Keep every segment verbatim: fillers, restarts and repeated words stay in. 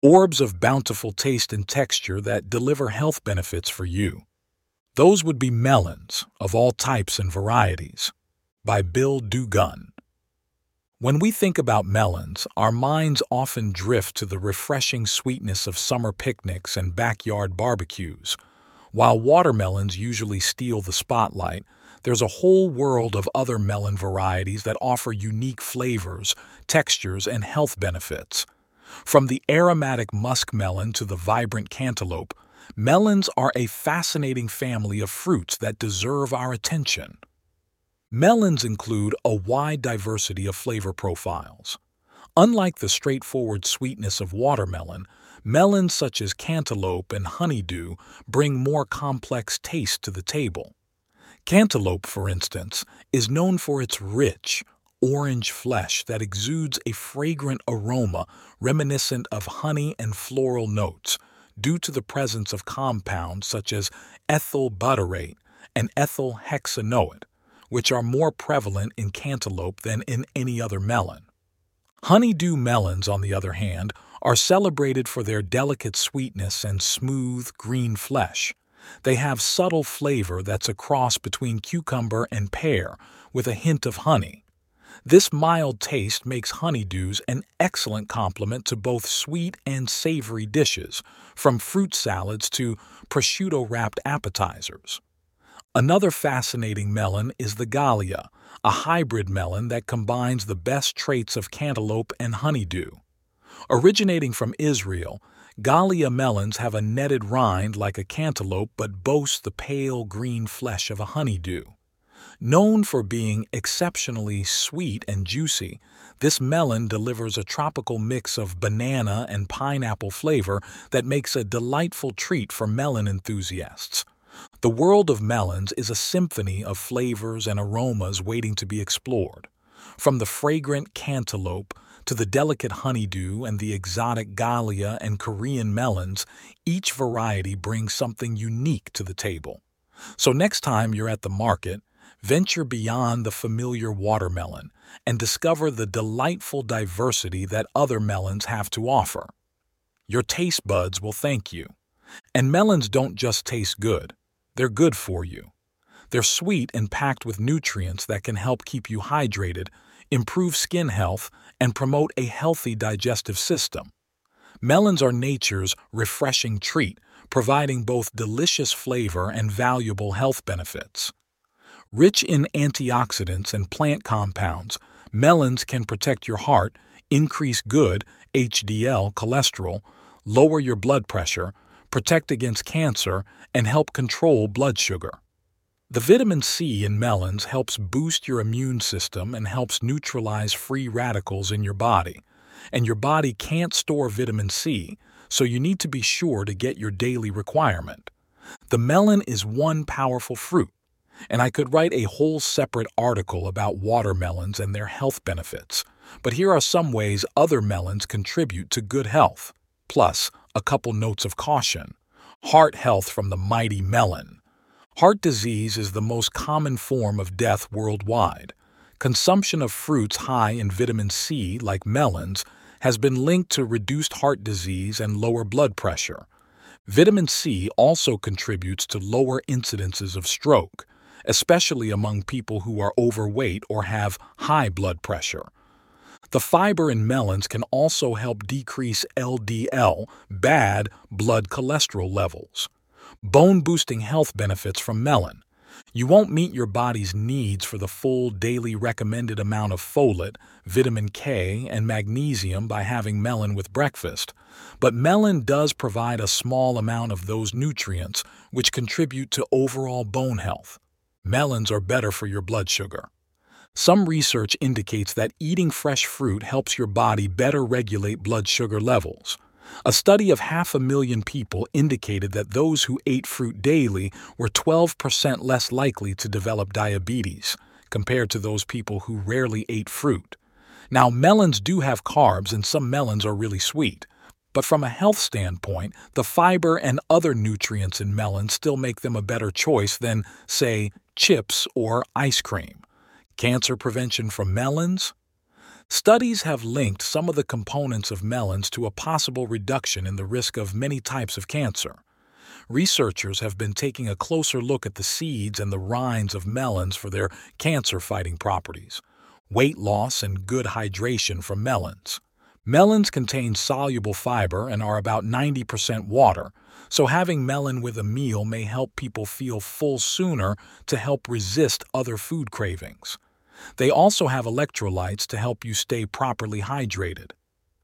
Orbs of bountiful taste and texture that deliver health benefits for you. Those would be melons of all types and varieties, by Bill Dugan. When we think about melons, our minds often drift to the refreshing sweetness of summer picnics and backyard barbecues. While watermelons usually steal the spotlight, there's a whole world of other melon varieties that offer unique flavors, textures, and health benefits. From the aromatic muskmelon to the vibrant cantaloupe, melons are a fascinating family of fruits that deserve our attention. Melons include a wide diversity of flavor profiles. Unlike the straightforward sweetness of watermelon, melons such as cantaloupe and honeydew bring more complex taste to the table. Cantaloupe, for instance, is known for its rich, orange flesh that exudes a fragrant aroma reminiscent of honey and floral notes due to the presence of compounds such as ethyl butyrate and ethyl hexanoate, which are more prevalent in cantaloupe than in any other melon. Honeydew melons, on the other hand, are celebrated for their delicate sweetness and smooth, green flesh. They have subtle flavor that's a cross between cucumber and pear, with a hint of honey. This mild taste makes honeydews an excellent complement to both sweet and savory dishes, from fruit salads to prosciutto-wrapped appetizers. Another fascinating melon is the Gallia, a hybrid melon that combines the best traits of cantaloupe and honeydew. Originating from Israel, Gallia melons have a netted rind like a cantaloupe but boast the pale green flesh of a honeydew. Known for being exceptionally sweet and juicy, this melon delivers a tropical mix of banana and pineapple flavor that makes a delightful treat for melon enthusiasts. The world of melons is a symphony of flavors and aromas waiting to be explored. From the fragrant cantaloupe to the delicate honeydew and the exotic Gallia and Korean melons, each variety brings something unique to the table. So next time you're at the market, venture beyond the familiar watermelon and discover the delightful diversity that other melons have to offer. Your taste buds will thank you. And melons don't just taste good, they're good for you. They're sweet and packed with nutrients that can help keep you hydrated, improve skin health, and promote a healthy digestive system. Melons are nature's refreshing treat, providing both delicious flavor and valuable health benefits. Rich in antioxidants and plant compounds, melons can protect your heart, increase good H D L cholesterol, lower your blood pressure, protect against cancer, and help control blood sugar. The vitamin C in melons helps boost your immune system and helps neutralize free radicals in your body. And your body can't store vitamin C, so you need to be sure to get your daily requirement. The melon is one powerful fruit, and I could write a whole separate article about watermelons and their health benefits. But here are some ways other melons contribute to good health. Plus, a couple notes of caution. Heart health from the mighty melon. Heart disease is the most common form of death worldwide. Consumption of fruits high in vitamin C, like melons, has been linked to reduced heart disease and lower blood pressure. Vitamin C also contributes to lower incidences of stroke, especially among people who are overweight or have high blood pressure. The fiber in melons can also help decrease L D L, bad blood cholesterol levels. Bone-boosting health benefits from melon. You won't meet your body's needs for the full daily recommended amount of folate, vitamin K, and magnesium by having melon with breakfast, but melon does provide a small amount of those nutrients, which contribute to overall bone health. Melons are better for your blood sugar. Some research indicates that eating fresh fruit helps your body better regulate blood sugar levels. A study of half a million people indicated that those who ate fruit daily were twelve percent less likely to develop diabetes, compared to those people who rarely ate fruit. Now, melons do have carbs and some melons are really sweet, but from a health standpoint, the fiber and other nutrients in melons still make them a better choice than, say, chips or ice cream. Cancer prevention from melons? Studies have linked some of the components of melons to a possible reduction in the risk of many types of cancer. Researchers have been taking a closer look at the seeds and the rinds of melons for their cancer-fighting properties, weight loss, and good hydration from melons. Melons contain soluble fiber and are about ninety percent water, so having melon with a meal may help people feel full sooner to help resist other food cravings. They also have electrolytes to help you stay properly hydrated.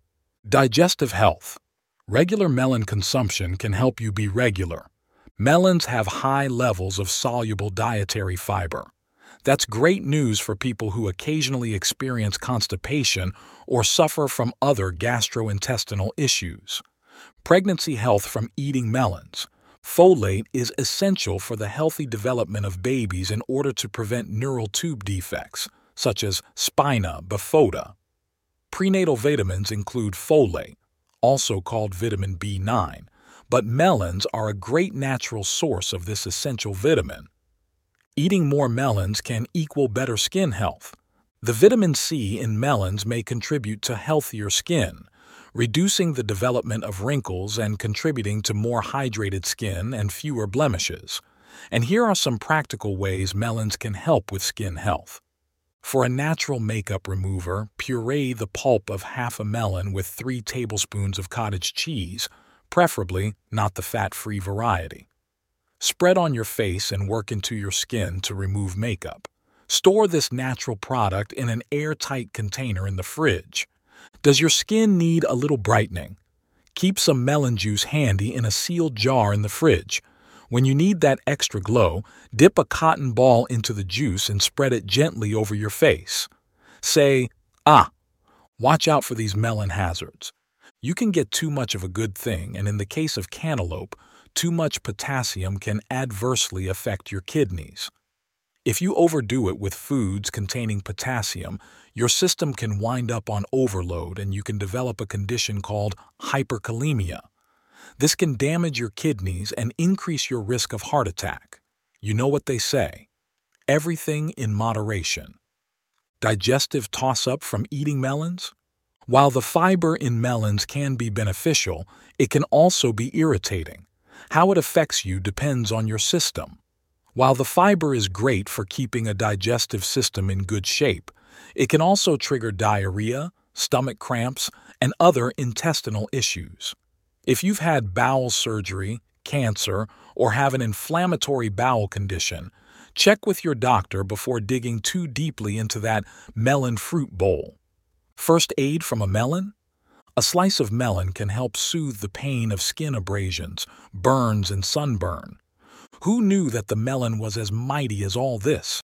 Digestive health. Regular melon consumption can help you be regular. Melons have high levels of soluble dietary fiber. That's great news for people who occasionally experience constipation or suffer from other gastrointestinal issues. Pregnancy health from eating melons. Folate is essential for the healthy development of babies in order to prevent neural tube defects, such as spina bifida. Prenatal vitamins include folate, also called vitamin B nine, but melons are a great natural source of this essential vitamin. Eating more melons can equal better skin health. The vitamin C in melons may contribute to healthier skin, reducing the development of wrinkles and contributing to more hydrated skin and fewer blemishes. And here are some practical ways melons can help with skin health. For a natural makeup remover, puree the pulp of half a melon with three tablespoons of cottage cheese, preferably not the fat-free variety. Spread on your face and work into your skin to remove makeup. Store this natural product in an airtight container in the fridge. Does your skin need a little brightening? Keep some melon juice handy in a sealed jar in the fridge. When you need that extra glow, dip a cotton ball into the juice and spread it gently over your face. Say, "Ah, watch out for these melon hazards." You can get too much of a good thing, and in the case of cantaloupe, too much potassium can adversely affect your kidneys. If you overdo it with foods containing potassium, your system can wind up on overload and you can develop a condition called hyperkalemia. This can damage your kidneys and increase your risk of heart attack. You know what they say: everything in moderation. Digestive toss-up from eating melons? While the fiber in melons can be beneficial, it can also be irritating. How it affects you depends on your system. While the fiber is great for keeping a digestive system in good shape, it can also trigger diarrhea, stomach cramps, and other intestinal issues. If you've had bowel surgery, cancer, or have an inflammatory bowel condition, check with your doctor before digging too deeply into that melon fruit bowl. First aid from a melon? A slice of melon can help soothe the pain of skin abrasions, burns, and sunburn. Who knew that the melon was as mighty as all this?